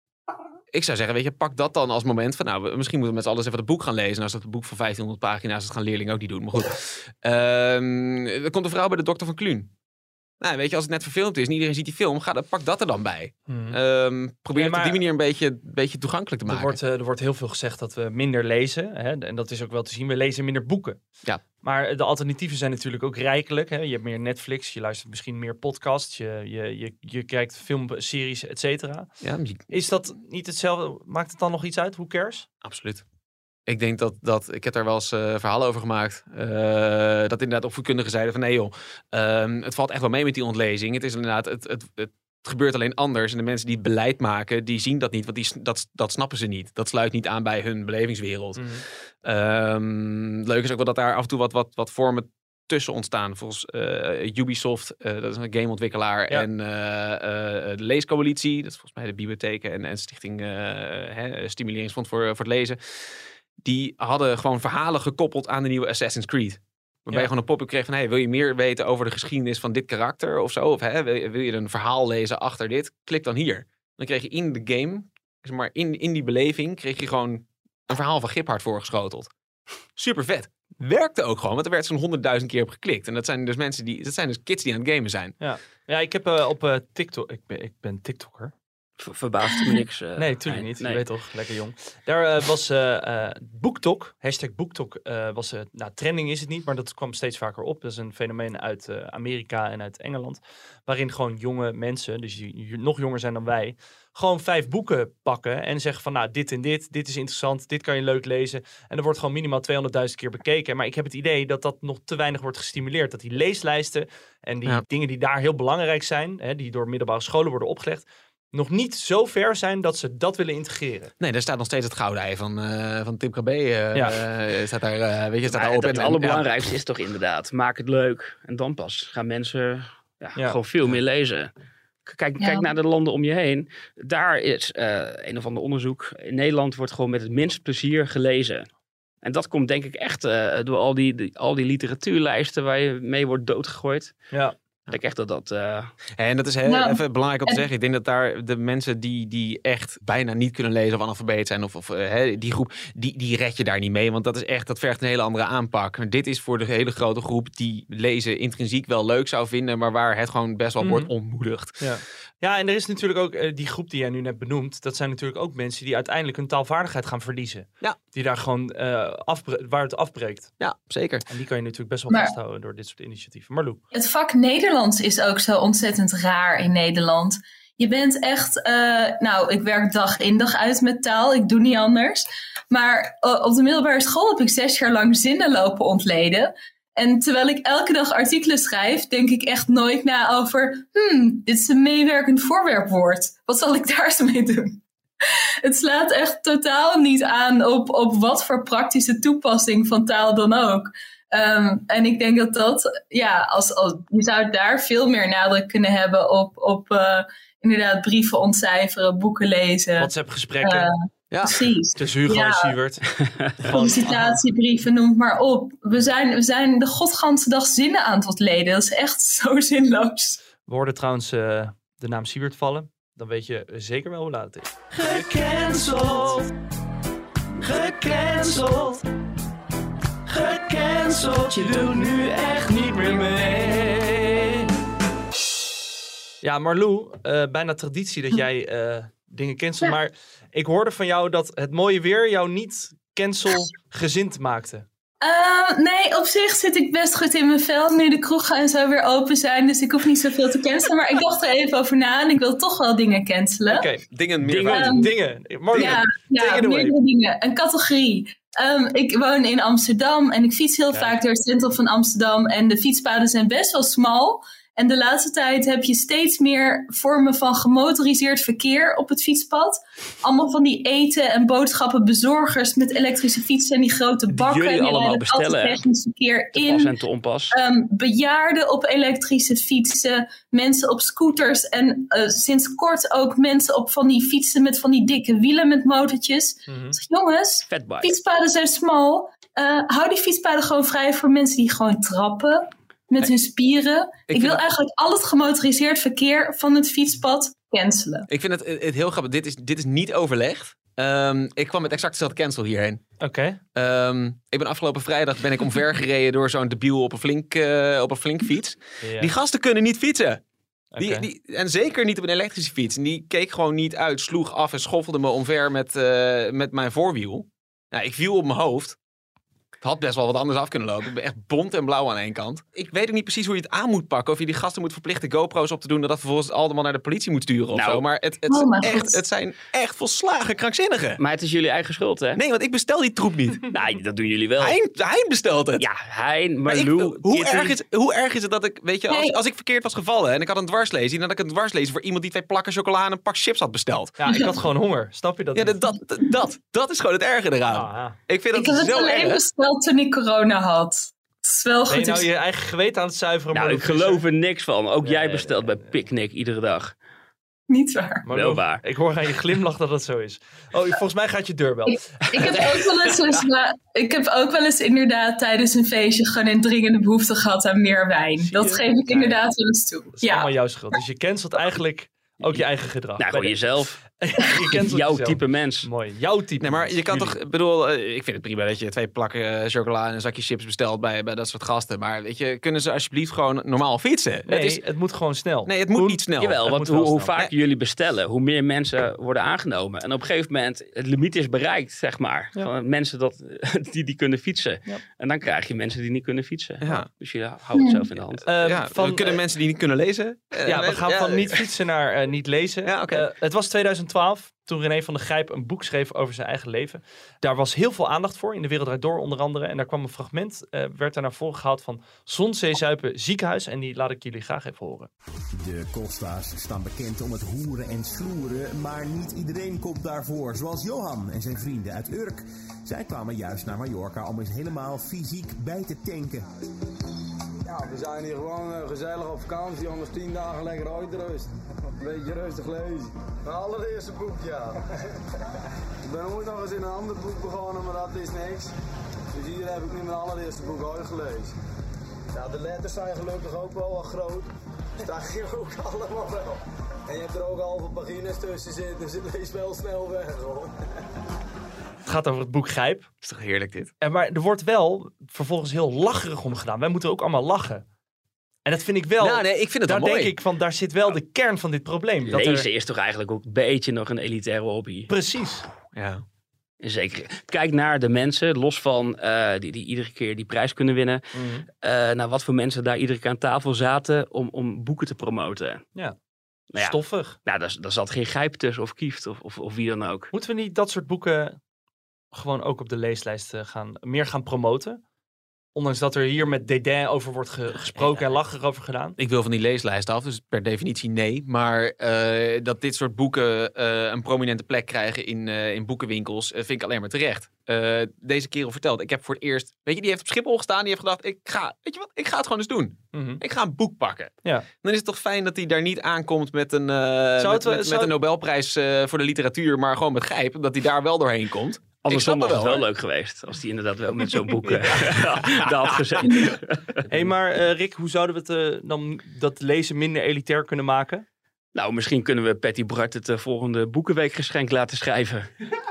[SPEAKER 4] ik zou zeggen, weet je, pak dat dan als moment van, nou, misschien moeten we met z'n allen eens even het boek gaan lezen. En als dat een boek van vijftienhonderd pagina's is, dat gaan leerlingen ook niet doen. Maar goed. Um, er komt een vrouw bij de dokter van Kluun. Nou, weet je, als het net verfilmd is en iedereen ziet die film, ga, dan, pak dat er dan bij.
[SPEAKER 2] Hmm.
[SPEAKER 4] Um, probeer
[SPEAKER 2] Nee,
[SPEAKER 4] het
[SPEAKER 2] maar-
[SPEAKER 4] op die manier een beetje, een beetje toegankelijk te
[SPEAKER 2] Er
[SPEAKER 4] maken.
[SPEAKER 2] wordt, uh, er wordt heel veel gezegd dat we minder lezen. Hè? En dat is ook wel te zien. We lezen minder boeken.
[SPEAKER 4] Ja.
[SPEAKER 2] Maar de alternatieven zijn natuurlijk ook rijkelijk. Hè? Je hebt meer Netflix. Je luistert misschien meer podcasts. Je, je, je, je kijkt filmseries, et cetera.
[SPEAKER 4] Ja,
[SPEAKER 2] Is dat niet hetzelfde? Maakt het dan nog iets uit? Who cares?
[SPEAKER 4] absoluut. Ik denk dat, dat ik heb daar wel eens uh, verhalen over gemaakt. Uh, dat inderdaad opvoedkundigen zeiden van nee joh, um, het valt echt wel mee met die ontlezing. Het is inderdaad, het, het, het gebeurt alleen anders. En de mensen die het beleid maken, die zien dat niet. Want die, dat, dat snappen ze niet. Dat sluit niet aan bij hun belevingswereld. Mm-hmm. Um, leuk is ook wel dat daar af en toe wat, wat, wat vormen tussen ontstaan. Volgens uh, Ubisoft, uh, dat is een gameontwikkelaar. Ja. En uh, uh, de Leescoalitie, dat is volgens mij de bibliotheken en, en Stichting uh, hè, Stimuleringsfonds voor, voor het lezen. Die hadden gewoon verhalen gekoppeld aan de nieuwe Assassin's Creed. Waarbij ja. je gewoon een pop-up kreeg van... Hey, wil je meer weten over de geschiedenis van dit karakter of zo? Of hè, wil, je, wil je een verhaal lezen achter dit? Klik dan hier. Dan kreeg je in de game, zeg maar in, in die beleving... kreeg je gewoon een verhaal van Giphard voorgeschoteld. Super vet. Werkte ook gewoon, want er werd zo'n honderdduizend keer op geklikt. En dat zijn dus mensen die... Dat zijn dus kids die aan het gamen zijn.
[SPEAKER 2] Ja, ja ik heb uh, op uh, TikTok... Ik ben, ik ben TikToker.
[SPEAKER 3] Ver, verbaast me niks. Uh,
[SPEAKER 2] nee, tuurlijk niet.
[SPEAKER 3] Nee.
[SPEAKER 2] Je weet toch, lekker jong. Daar uh, was uh, uh, BookTok, hashtag BookTok, uh, was uh, nou, trending is het niet, maar dat kwam steeds vaker op. Dat is een fenomeen uit uh, Amerika en uit Engeland, waarin gewoon jonge mensen, dus die, die nog jonger zijn dan wij, gewoon vijf boeken pakken en zeggen van, nou, dit en dit, dit is interessant, dit kan je leuk lezen. En er wordt gewoon minimaal tweehonderdduizend keer bekeken. Maar ik heb het idee dat dat nog te weinig wordt gestimuleerd. Dat die leeslijsten en die ja. dingen die daar heel belangrijk zijn, hè, die door middelbare scholen worden opgelegd, nog niet zo ver zijn dat ze dat willen integreren.
[SPEAKER 4] Nee, daar staat nog steeds het gouden ei van, uh, van Tim Krabbe. Uh, ja. uh, staat daar, uh, weet je, staat daar op.
[SPEAKER 3] Het
[SPEAKER 4] en,
[SPEAKER 3] allerbelangrijkste
[SPEAKER 4] ja.
[SPEAKER 3] is toch inderdaad, maak het leuk. En dan pas gaan mensen ja, ja. gewoon veel meer lezen. Kijk, ja. kijk naar de landen om je heen. Daar is uh, een of ander onderzoek. In Nederland wordt gewoon met het minst plezier gelezen. En dat komt denk ik echt uh, door al die, die, al die literatuurlijsten waar je mee wordt doodgegooid.
[SPEAKER 2] Ja.
[SPEAKER 3] Ik denk echt dat dat... Uh...
[SPEAKER 4] En dat is heel nou, even belangrijk om te zeggen. Ik denk dat daar de mensen die, die echt bijna niet kunnen lezen of analfabeet zijn, of, of uh, die groep, die, die red je daar niet mee. Want dat is echt, dat vergt een hele andere aanpak. Maar dit is voor de hele grote groep die lezen intrinsiek wel leuk zou vinden, maar waar het gewoon best wel mm-hmm. wordt ontmoedigd.
[SPEAKER 2] Ja. Ja, en er is natuurlijk ook uh, die groep die jij nu net benoemt. Dat zijn natuurlijk ook mensen die uiteindelijk hun taalvaardigheid gaan verliezen.
[SPEAKER 4] Ja. Die
[SPEAKER 2] daar gewoon uh, afbre- waar het afbreekt.
[SPEAKER 4] Ja, zeker.
[SPEAKER 2] En die kan je natuurlijk best wel maar, vasthouden door dit soort initiatieven. Marlou.
[SPEAKER 5] Het vak Nederlands is ook zo ontzettend raar in Nederland. Je bent echt, uh, nou, ik werk dag in dag uit met taal. Ik doe niet anders. Maar uh, op de middelbare school heb ik zes jaar lang zinnen lopen ontleden. En terwijl ik elke dag artikelen schrijf, denk ik echt nooit na over, hmm, dit is een meewerkend voorwerpwoord. Wat zal ik daar eens mee doen? Het slaat echt totaal niet aan op, op wat voor praktische toepassing van taal dan ook. Um, en ik denk dat dat, ja, als, als, je zou daar veel meer nadruk kunnen hebben op, op uh, inderdaad brieven ontcijferen, boeken lezen.
[SPEAKER 2] WhatsApp-gesprekken. Uh,
[SPEAKER 5] ja. Precies.
[SPEAKER 2] Tussen Hugo ja. en Siewert.
[SPEAKER 5] Sollicitatiebrieven, noem maar op. We zijn, we zijn de godganse dag zinnen aan het ontleden. Dat is echt zo zinloos.
[SPEAKER 2] We hoorden trouwens uh, de naam Siewert vallen. Dan weet je zeker wel hoe laat het is. Gecanceld. Gecanceld. Gecanceld. Je doet nu echt niet meer mee. Ja, Marlou, uh, bijna traditie dat jij uh, dingen cancelt. Ja. Maar ik hoorde van jou dat het mooie weer jou niet cancelgezind maakte.
[SPEAKER 5] Uh, nee, op zich zit ik best goed in mijn vel nu de kroegen en zo weer open zijn. Dus ik hoef niet zoveel te cancelen. Maar ik dacht er even over na en ik wil toch wel dingen cancelen.
[SPEAKER 2] Oké, okay. dingen, meer
[SPEAKER 5] dingen.
[SPEAKER 2] Um, dingen. Marlou,
[SPEAKER 5] ja, ja meerdere dingen. Een categorie. Um, ik woon in Amsterdam en ik fiets heel ja. vaak door het centrum van Amsterdam. En de fietspaden zijn best wel smal. En de laatste tijd heb je steeds meer vormen van gemotoriseerd verkeer op het fietspad. Allemaal van die eten- en boodschappenbezorgers met elektrische fietsen en die grote bakken.
[SPEAKER 3] Die jullie allemaal bestellen.
[SPEAKER 5] Technisch verkeer
[SPEAKER 3] te
[SPEAKER 5] in.
[SPEAKER 3] pas en te onpas.
[SPEAKER 5] Um, bejaarden op elektrische fietsen, mensen op scooters en uh, sinds kort ook mensen op van die fietsen met van die dikke wielen met motortjes. Mm-hmm. Dus, jongens,
[SPEAKER 3] Fatbike.
[SPEAKER 5] Fietspaden zijn smal. Uh, hou die fietspaden gewoon vrij voor mensen die gewoon trappen. Met hun spieren. Ik, ik wil eigenlijk al het gemotoriseerd verkeer van het fietspad cancelen.
[SPEAKER 4] Ik vind het, het heel grappig. Dit is, dit is niet overlegd. Um, ik kwam met exact dezelfde cancel hierheen.
[SPEAKER 2] Oké. Oké.
[SPEAKER 4] Okay. Um, ik ben afgelopen vrijdag ben ik omver gereden door zo'n debiel op een flink, uh, op een flink fiets. Ja. Die gasten kunnen niet fietsen. Die, okay. die, en zeker niet op een elektrische fiets. En die keek gewoon niet uit, sloeg af en schoffelde me omver met, uh, met mijn voorwiel. Nou, ik viel op mijn hoofd. Het had best wel wat anders af kunnen lopen. Ik ben echt bont en blauw aan één kant. Ik weet ook niet precies hoe je het aan moet pakken. Of je die gasten moet verplichten GoPro's op te doen. En dat vervolgens allemaal naar de politie moet sturen of nou, zo. Maar het, het, oh echt, het zijn echt volslagen krankzinnigen.
[SPEAKER 3] Maar het is jullie eigen schuld, hè?
[SPEAKER 4] Nee, want ik bestel die troep niet.
[SPEAKER 3] Nee, dat doen jullie wel.
[SPEAKER 4] Hein, Hein bestelt het.
[SPEAKER 3] Ja, Hein, Marlou.
[SPEAKER 4] Hoe, erg is, hoe erg is het dat ik, weet je, als, als ik verkeerd was gevallen en ik had een dwarslezing, dan had ik een dwarslezing voor iemand die twee plakken chocola en een pak chips had besteld.
[SPEAKER 2] Ja, ik had gewoon honger. Snap je dat?
[SPEAKER 4] Ja, dat, dat, dat, dat is gewoon het erge eraan. Ah, ja. Ik vind dat
[SPEAKER 5] ik
[SPEAKER 4] zo
[SPEAKER 5] heb het alleen
[SPEAKER 4] erg.
[SPEAKER 5] besteld toen ik corona had. Het is wel goed.
[SPEAKER 2] Ben je nou je eigen geweten aan het zuiveren?
[SPEAKER 3] Nou, ik geloof er niks van. Ook nee, jij bestelt nee, nee, bij Picnic iedere dag.
[SPEAKER 5] Niet waar.
[SPEAKER 2] Maar
[SPEAKER 3] wel waar.
[SPEAKER 2] Ik hoor aan je glimlach dat dat zo is. Oh, volgens mij gaat je deurbel.
[SPEAKER 5] Ik, ik, heb ook wel eens, dus, maar, ik heb ook wel eens inderdaad tijdens een feestje gewoon een dringende behoefte gehad aan meer wijn. Dat geef ik inderdaad wel eens toe.
[SPEAKER 2] Dat is
[SPEAKER 5] ja.
[SPEAKER 2] allemaal jouw schuld. Dus je cancelt eigenlijk ook je eigen gedrag.
[SPEAKER 3] Nou, gewoon jezelf.
[SPEAKER 2] je kent
[SPEAKER 3] jouw
[SPEAKER 2] jezelf.
[SPEAKER 3] type mens.
[SPEAKER 2] Mooi, jouw type
[SPEAKER 4] Nee, maar je kan
[SPEAKER 2] Jullie.
[SPEAKER 4] toch, ik bedoel, uh, ik vind het prima dat je twee plakken uh, chocola en een zakje chips bestelt bij, bij dat soort gasten. Maar weet je, kunnen ze alsjeblieft gewoon normaal fietsen?
[SPEAKER 2] Nee,
[SPEAKER 4] het, is,
[SPEAKER 2] het moet gewoon snel.
[SPEAKER 4] Nee, het moet Koen, niet snel.
[SPEAKER 3] Jawel, want hoe, hoe vaker
[SPEAKER 2] nee.
[SPEAKER 3] jullie bestellen, hoe meer mensen worden aangenomen. En op een gegeven moment, het limiet is bereikt, zeg maar. Ja. Van mensen dat, die, die kunnen fietsen. Ja. En dan krijg je mensen die niet kunnen fietsen. Ja. Dus je houdt het zelf in de hand.
[SPEAKER 4] Uh, ja, van, kunnen uh, mensen die niet kunnen lezen?
[SPEAKER 2] Uh, ja, we gaan ja, van niet fietsen naar uh, niet lezen.
[SPEAKER 4] Ja, okay. uh,
[SPEAKER 2] het was twintig twaalf. Toen René van der Gijp een boek schreef over zijn eigen leven. Daar was heel veel aandacht voor. In De Wereld Draait Door onder andere. En daar kwam een fragment. Uh, werd daar naar voren gehaald van Zonzeezuipen ziekenhuis. En die laat ik jullie graag even horen.
[SPEAKER 10] De Costa's staan bekend om het hoeren en sloeren. Maar niet iedereen komt daarvoor. Zoals Johan en zijn vrienden uit Urk. Zij kwamen juist naar Mallorca om eens helemaal fysiek bij te tanken.
[SPEAKER 11] Ja, we zijn hier gewoon uh, gezellig op vakantie. Anders tien dagen lekker uitrust. Een beetje rustig lezen. Mijn allereerste boek, ja. Ik ben ooit nog eens in een ander boek begonnen, maar dat is niks. Dus hier heb ik nu mijn allereerste boek uitgelezen. Ja, de letters zijn gelukkig ook wel wat groot. Staan hier ook allemaal wel. En je hebt er ook halve pagina's tussen zitten, dus het leest wel snel weg, hoor.
[SPEAKER 2] Het gaat over het boek Gijp.
[SPEAKER 4] Dat is toch heerlijk dit?
[SPEAKER 2] En maar er wordt wel vervolgens heel lacherig om gedaan. Wij moeten ook allemaal lachen. En dat vind ik wel...
[SPEAKER 4] Nou, nee, ik vind het
[SPEAKER 2] daar
[SPEAKER 4] wel mooi.
[SPEAKER 2] denk ik van, daar zit wel de kern van dit probleem. Dat
[SPEAKER 3] Lezen
[SPEAKER 2] er...
[SPEAKER 3] is toch eigenlijk ook een beetje nog een elitaire hobby.
[SPEAKER 2] Precies.
[SPEAKER 4] Ja.
[SPEAKER 3] Zeker. Kijk naar de mensen, los van uh, die, die iedere keer die prijs kunnen winnen. Mm-hmm. Uh, naar wat voor mensen daar iedere keer aan tafel zaten om, om boeken te promoten.
[SPEAKER 2] Ja.
[SPEAKER 3] Nou ja,
[SPEAKER 2] stoffig.
[SPEAKER 3] Nou, daar, daar zat geen Gijp tussen of Kieft of, of, of wie dan ook.
[SPEAKER 2] Moeten we niet dat soort boeken gewoon ook op de leeslijst gaan, meer gaan promoten? Ondanks dat er hier met dédain over wordt ge- gesproken ja, en lacherig over gedaan.
[SPEAKER 4] Ik wil van die leeslijst af, dus per definitie nee. Maar uh, dat dit soort boeken uh, een prominente plek krijgen in, uh, in boekenwinkels, uh, vind ik alleen maar terecht. Uh, deze kerel vertelt, ik heb voor het eerst... Weet je, die heeft op Schiphol gestaan, die heeft gedacht, ik ga, weet je wat, ik ga het gewoon eens doen. Mm-hmm. Ik ga een boek pakken.
[SPEAKER 2] Ja.
[SPEAKER 4] Dan is het toch fijn dat hij daar niet aankomt met een, uh, met, met, met een Nobelprijs uh, voor de literatuur, maar gewoon met Gijp, dat hij daar wel doorheen komt.
[SPEAKER 3] Andersom was het wel leuk geweest. Als die inderdaad wel met zo'n boek uh, daar had gezeten.
[SPEAKER 2] Hé, hey, maar uh, Rick, hoe zouden we het uh, dan dat lezen minder elitair kunnen maken?
[SPEAKER 3] Nou, misschien kunnen we Patty Bart het uh, volgende boekenweekgeschenk laten schrijven.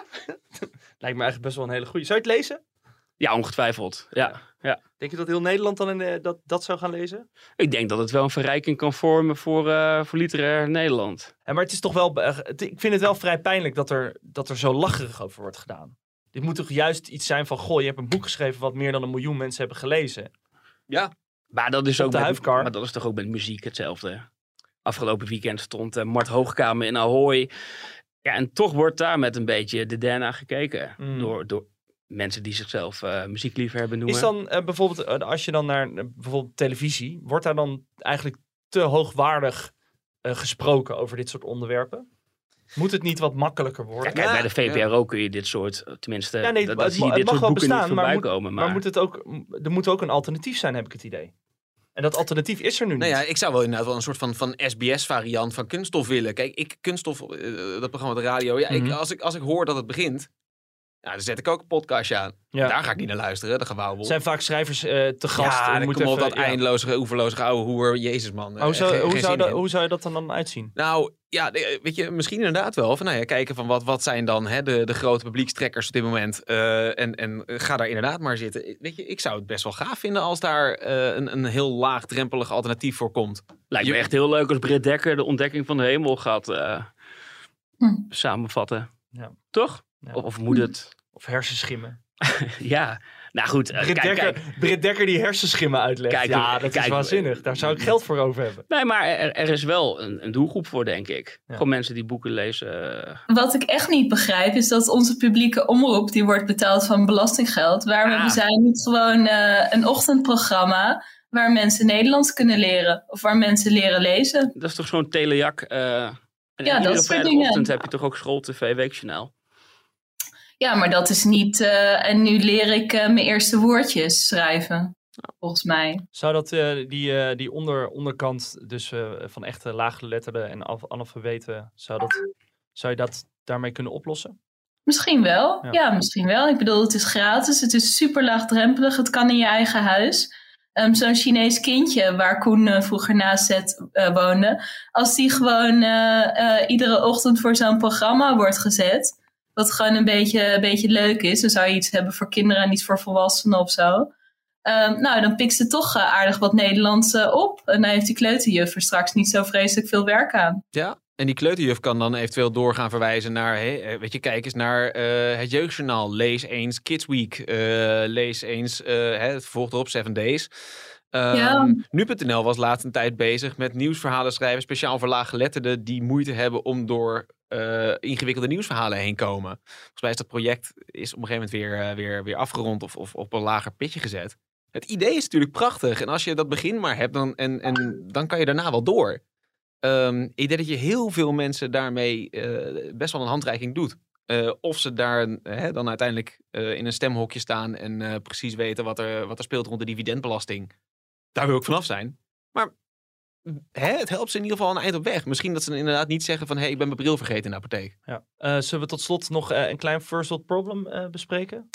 [SPEAKER 2] Lijkt me eigenlijk best wel een hele goeie. Zou je het lezen?
[SPEAKER 3] Ja, ongetwijfeld. Ja. Ja. Ja.
[SPEAKER 2] Denk je dat heel Nederland dan in, uh, dat, dat zou gaan lezen?
[SPEAKER 3] Ik denk dat het wel een verrijking kan vormen voor, uh, voor literair Nederland.
[SPEAKER 2] Ja, maar het is toch wel... Uh, het, ik vind het wel vrij pijnlijk dat er, dat er zo lacherig over wordt gedaan. Dit moet toch juist iets zijn van... Goh, je hebt een boek geschreven wat meer dan een miljoen mensen hebben gelezen.
[SPEAKER 3] Ja. Maar dat is, ook
[SPEAKER 2] de
[SPEAKER 3] met, maar dat is toch ook met muziek hetzelfde. Afgelopen weekend stond uh, Mart Hoogkamer in Ahoy. Ja, en toch wordt daar met een beetje de daarna gekeken. Mm. Door, door mensen die zichzelf uh, muziekliefhebber noemen.
[SPEAKER 2] Is dan uh, bijvoorbeeld, uh, als je dan naar uh, bijvoorbeeld televisie... Wordt daar dan eigenlijk te hoogwaardig uh, gesproken over dit soort onderwerpen? Moet het niet wat makkelijker worden?
[SPEAKER 3] Ja, kijk, ja, bij de V P R O ja. kun je dit soort, tenminste,
[SPEAKER 2] ja, nee,
[SPEAKER 3] dat, dat
[SPEAKER 2] het,
[SPEAKER 3] zie je
[SPEAKER 2] het
[SPEAKER 3] dit
[SPEAKER 2] mag
[SPEAKER 3] soort
[SPEAKER 2] wel
[SPEAKER 3] boeken
[SPEAKER 2] bestaan,
[SPEAKER 3] niet voorbij
[SPEAKER 2] maar
[SPEAKER 3] komen.
[SPEAKER 2] Moet,
[SPEAKER 3] maar
[SPEAKER 2] maar moet het ook, er moet ook een alternatief zijn, heb ik het idee. En dat alternatief is er nu niet.
[SPEAKER 4] Nou ja, ik zou wel inderdaad wel een soort van, van S B S-variant van kunststof willen. Kijk, ik kunststof, uh, dat programma op de radio. Ja, mm-hmm. ik, als, ik, als ik hoor dat het begint, Ja, dan zet ik ook een podcastje aan.
[SPEAKER 2] Ja.
[SPEAKER 4] Daar ga ik niet naar luisteren, de gewauwel.
[SPEAKER 2] Zijn vaak schrijvers uh, te gast.
[SPEAKER 4] Ja, dan
[SPEAKER 2] moet
[SPEAKER 4] kom op
[SPEAKER 2] even,
[SPEAKER 4] dat
[SPEAKER 2] ja.
[SPEAKER 4] eindeloze, oeverloze ouwe hoer. Jezus, man.
[SPEAKER 2] Oh, zo,
[SPEAKER 4] Geen-
[SPEAKER 2] hoe,
[SPEAKER 4] geen
[SPEAKER 2] zou
[SPEAKER 4] zin
[SPEAKER 2] dat,
[SPEAKER 4] in.
[SPEAKER 2] hoe zou je dat dan, dan uitzien?
[SPEAKER 4] Nou, ja, weet je, misschien inderdaad wel. Van, nou ja, kijken van wat, wat zijn dan hè, de, de grote publiekstrekkers op dit moment. Uh, en, en ga daar inderdaad maar zitten. Weet je, ik zou het best wel gaaf vinden als daar uh, een, een heel laagdrempelig alternatief voor komt.
[SPEAKER 3] Lijkt me
[SPEAKER 4] Je-
[SPEAKER 3] echt heel leuk als Britt Dekker de ontdekking van de hemel gaat uh,
[SPEAKER 5] Hm.
[SPEAKER 3] samenvatten.
[SPEAKER 2] Ja.
[SPEAKER 3] Toch?
[SPEAKER 2] Ja.
[SPEAKER 3] Of, of moet het?
[SPEAKER 2] Of hersenschimmen.
[SPEAKER 3] Ja, nou goed. Uh,
[SPEAKER 2] Britt
[SPEAKER 3] kijk,
[SPEAKER 2] Dekker,
[SPEAKER 3] kijk.
[SPEAKER 2] Britt Dekker die hersenschimmen uitlegt.
[SPEAKER 3] Kijk,
[SPEAKER 2] ja, dat
[SPEAKER 3] kijk,
[SPEAKER 2] is waanzinnig. Daar zou ik geld voor over hebben.
[SPEAKER 3] Nee, maar er, er is wel een, een doelgroep voor, denk ik.
[SPEAKER 2] Ja.
[SPEAKER 3] Gewoon mensen die boeken lezen. Uh,
[SPEAKER 5] Wat ik echt niet begrijp is dat onze publieke omroep, die wordt betaald van belastinggeld. Waarom
[SPEAKER 3] Ah.
[SPEAKER 5] hebben zij niet gewoon uh, een ochtendprogramma waar mensen Nederlands kunnen leren? Of waar mensen leren lezen?
[SPEAKER 3] dat is toch zo'n telejak. Uh, en
[SPEAKER 5] Ja,
[SPEAKER 3] iedere
[SPEAKER 5] dat soort
[SPEAKER 3] vrijdagochtend
[SPEAKER 5] dingen.
[SPEAKER 3] heb je toch ook School T V Weekjournaal.
[SPEAKER 5] Ja, maar dat is niet... Uh, en nu leer ik uh, mijn eerste woordjes schrijven, volgens mij.
[SPEAKER 2] Zou dat uh, die, uh, die onder, onderkant, dus uh, van echte laaggeletterden en af- analfabeten, zou, dat, zou je dat daarmee kunnen oplossen?
[SPEAKER 5] Misschien wel.
[SPEAKER 2] Ja.
[SPEAKER 5] Ja. misschien wel. Ik bedoel, het is gratis. Het is super laagdrempelig. Het kan in je eigen huis. Um, zo'n Chinees kindje waar Koen uh, vroeger naast zet, uh, woonde. Als die gewoon uh, uh, iedere ochtend voor zo'n programma wordt gezet. Wat gewoon een beetje, een beetje leuk is. Dan zou je iets hebben voor kinderen en iets voor volwassenen of zo. Um, nou, dan pikt ze toch uh, aardig wat Nederlands uh, op. En dan heeft die kleuterjuf er straks niet zo vreselijk veel werk aan.
[SPEAKER 4] Ja, en die kleuterjuf kan dan eventueel doorgaan verwijzen naar, hey, weet je, kijk eens naar uh, het Jeugdjournaal. Lees eens Kids Week. Uh, lees eens uh, hè, het vervolg erop, Seven Days. Um,
[SPEAKER 5] Ja.
[SPEAKER 4] Nu punt n l was laatst een tijd bezig met nieuwsverhalen schrijven, speciaal voor laaggeletterden die moeite hebben om door uh, ingewikkelde nieuwsverhalen heen komen. Volgens mij is dat project is op een gegeven moment weer, uh, weer, weer afgerond of, of op een lager pitje gezet. Het idee is natuurlijk prachtig. En als je dat begin maar hebt, dan, en, en, dan kan je daarna wel door. Um, ik denk dat je heel veel mensen daarmee uh, best wel een handreiking doet. Uh, of ze daar uh, dan uiteindelijk uh, in een stemhokje staan en uh, precies weten wat er, wat er speelt rond de dividendbelasting. Daar wil ik vanaf zijn. Maar hè, het helpt ze in ieder geval een eind op weg. Misschien dat ze inderdaad niet zeggen van, hé, hey, ik ben mijn bril vergeten in de apotheek.
[SPEAKER 2] Ja. Uh, zullen we tot slot nog uh, een klein first world problem uh, bespreken?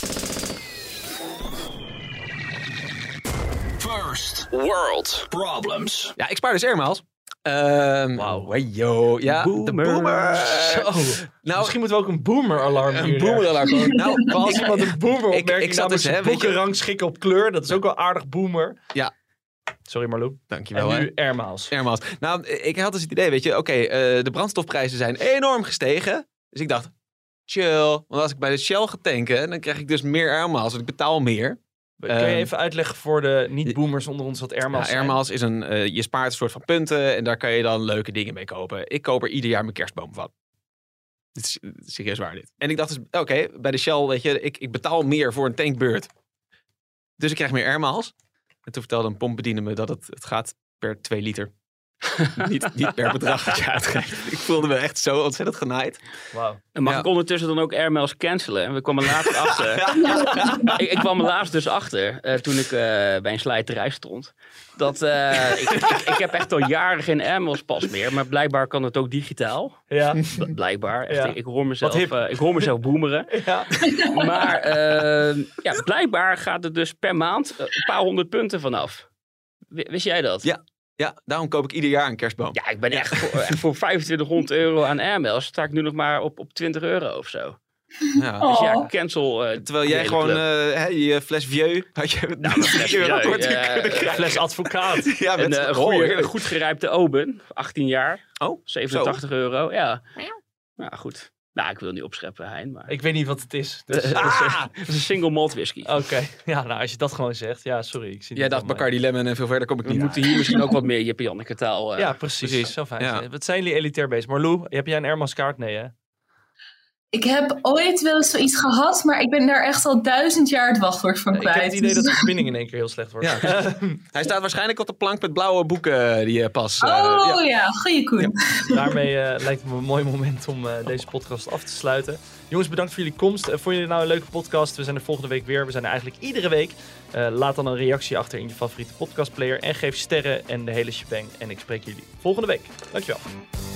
[SPEAKER 12] First world problems.
[SPEAKER 4] Ja, ik spaar dus airmiles. Um,
[SPEAKER 2] Wauw.
[SPEAKER 4] Yo, ja,
[SPEAKER 3] Boomer.
[SPEAKER 4] de boomer.
[SPEAKER 2] Zo.
[SPEAKER 4] Nou,
[SPEAKER 2] Misschien moeten we ook een boomer-alarm
[SPEAKER 4] een
[SPEAKER 2] hier
[SPEAKER 4] boomer-alarm. Nou,
[SPEAKER 2] Als
[SPEAKER 4] ik-
[SPEAKER 2] iemand een boomer
[SPEAKER 4] ik-
[SPEAKER 2] opmerkt,
[SPEAKER 4] ik zat dus, hè,
[SPEAKER 2] zijn
[SPEAKER 4] weet je-
[SPEAKER 2] boeken rangschikken op kleur. Dat is ook wel aardig boomer.
[SPEAKER 4] Ja.
[SPEAKER 2] Sorry Marlou.
[SPEAKER 4] Dankjewel.
[SPEAKER 2] En
[SPEAKER 4] hè.
[SPEAKER 2] nu Airmiles.
[SPEAKER 4] Airmiles. Nou, ik had dus het idee, weet je, oké, okay, uh, de brandstofprijzen zijn enorm gestegen. Dus ik dacht, chill. Want als ik bij de Shell ga tanken, dan krijg ik dus meer Airmiles. Want ik betaal meer.
[SPEAKER 2] Kun je
[SPEAKER 4] Um,
[SPEAKER 2] even uitleggen voor de niet-boomers onder ons wat Airmiles
[SPEAKER 4] Ja,
[SPEAKER 2] zijn?
[SPEAKER 4] Airmiles is een, uh, je spaart een soort van punten en daar kan je dan leuke dingen mee kopen. Ik koop er ieder jaar mijn kerstboom van. Dit is, dit is serieus waar dit. En ik dacht dus, oké, okay, bij de Shell, weet je, ik, ik betaal meer voor een tankbeurt. Dus ik krijg meer Airmiles. En toen vertelde een pompbediende me dat het, het gaat per twee liter. niet, niet per bedrag dat je uitgeeft. Ik voelde me echt zo ontzettend genaaid.
[SPEAKER 2] Wauw.
[SPEAKER 3] En mag
[SPEAKER 4] Ja.
[SPEAKER 3] ik ondertussen dan ook airmails cancelen? En we kwamen later achter. ik, ik kwam er laatst dus achter, uh, toen ik uh, bij een slijterij stond. Dat uh, ik, ik, ik heb echt al jaren geen airmails pas meer. Maar blijkbaar kan het ook digitaal.
[SPEAKER 2] Ja.
[SPEAKER 3] B- blijkbaar. Echt,
[SPEAKER 2] Ja.
[SPEAKER 3] ik, ik, hoor mezelf,
[SPEAKER 2] Wat hip.
[SPEAKER 3] uh, ik hoor mezelf boemeren.
[SPEAKER 2] Ja.
[SPEAKER 3] Maar uh, ja, blijkbaar gaat er dus per maand uh, een paar honderd punten vanaf. W- wist jij dat?
[SPEAKER 4] Ja. Ja, daarom koop ik ieder jaar een kerstboom.
[SPEAKER 3] Ja, ik ben echt voor, echt voor vijfentwintighonderd euro aan airmails. Sta ik nu nog maar op, op twintig euro of zo.
[SPEAKER 4] Ja.
[SPEAKER 3] Dus ja,
[SPEAKER 5] Oh.
[SPEAKER 3] cancel. Uh,
[SPEAKER 4] Terwijl
[SPEAKER 3] de
[SPEAKER 4] jij
[SPEAKER 3] hele
[SPEAKER 4] gewoon
[SPEAKER 3] club.
[SPEAKER 4] uh, hè, je fles vieux had je met
[SPEAKER 3] Nou, een fles
[SPEAKER 4] euro
[SPEAKER 3] vieux,
[SPEAKER 4] korting
[SPEAKER 3] ja,
[SPEAKER 4] kunnen
[SPEAKER 3] uh,
[SPEAKER 4] krijgen.
[SPEAKER 2] Fles advocaat.
[SPEAKER 4] Ja,
[SPEAKER 3] Een
[SPEAKER 4] met
[SPEAKER 3] uh,
[SPEAKER 4] oh,
[SPEAKER 3] goede,
[SPEAKER 4] heerlijk.
[SPEAKER 3] goed gerijpte Oben, achttien jaar,
[SPEAKER 4] Oh,
[SPEAKER 3] zevenentachtig euro. Ja. Nou, goed. Nou, ik wil niet opscheppen, Hein, maar...
[SPEAKER 2] Ik weet niet wat het is.
[SPEAKER 3] Het
[SPEAKER 2] Dus...
[SPEAKER 3] is,
[SPEAKER 2] Ah!
[SPEAKER 3] het is een single malt whisky.
[SPEAKER 2] Oké. Ja, nou, als je dat gewoon zegt. Ja, sorry. Ik zie
[SPEAKER 4] Jij
[SPEAKER 2] het
[SPEAKER 4] dacht
[SPEAKER 2] wel, maar-
[SPEAKER 4] Bacardi Lemon en veel verder kom ik
[SPEAKER 3] We
[SPEAKER 4] niet.
[SPEAKER 3] moeten hier misschien ook wat meer Jippe Janneke taal... Uh,
[SPEAKER 2] Ja, precies.
[SPEAKER 4] precies.
[SPEAKER 2] Zo fijn.
[SPEAKER 4] Ja.
[SPEAKER 2] Wat zijn jullie elitair bezig? Marlou, heb jij een Airmiles kaart? Nee, hè?
[SPEAKER 5] Ik heb ooit wel eens zoiets gehad, maar ik ben daar echt al duizend jaar het wachtwoord van
[SPEAKER 2] Ik
[SPEAKER 5] kwijt.
[SPEAKER 2] heb het idee dat de verbinding in één keer heel slecht wordt.
[SPEAKER 4] Ja. Hij staat waarschijnlijk op de plank met blauwe boeken die je pas... Uh,
[SPEAKER 5] Oh
[SPEAKER 4] ja.
[SPEAKER 5] ja, goeie Koen.
[SPEAKER 2] Daarmee uh, lijkt het me een mooi moment om uh, deze podcast af te sluiten. Jongens, bedankt voor jullie komst. Uh, vond jullie nou een leuke podcast? We zijn er volgende week weer. We zijn er eigenlijk iedere week. Uh, laat dan een reactie achter in je favoriete podcastplayer. En geef sterren en de hele shebang. En ik spreek jullie volgende week. Dankjewel.